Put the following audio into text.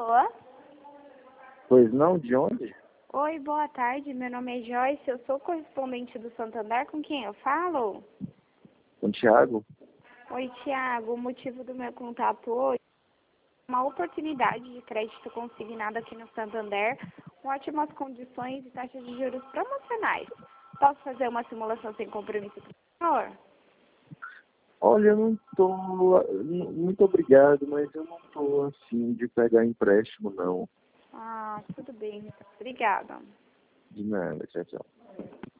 Alô? Pois não, de onde? Oi, boa tarde. Meu nome é Joyce. Eu sou correspondente do Santander. Com quem eu falo? Com o Thiago? Oi, Tiago. O motivo do meu contato hoje é uma oportunidade de crédito consignado aqui no Santander com ótimas condições e taxas de juros promocionais. Posso fazer uma simulação sem compromisso com o senhor? Olha, eu não tô... Muito obrigado, mas eu não tô afim de pegar empréstimo, não. Ah, tudo bem. Obrigada. De nada, tchau, tchau.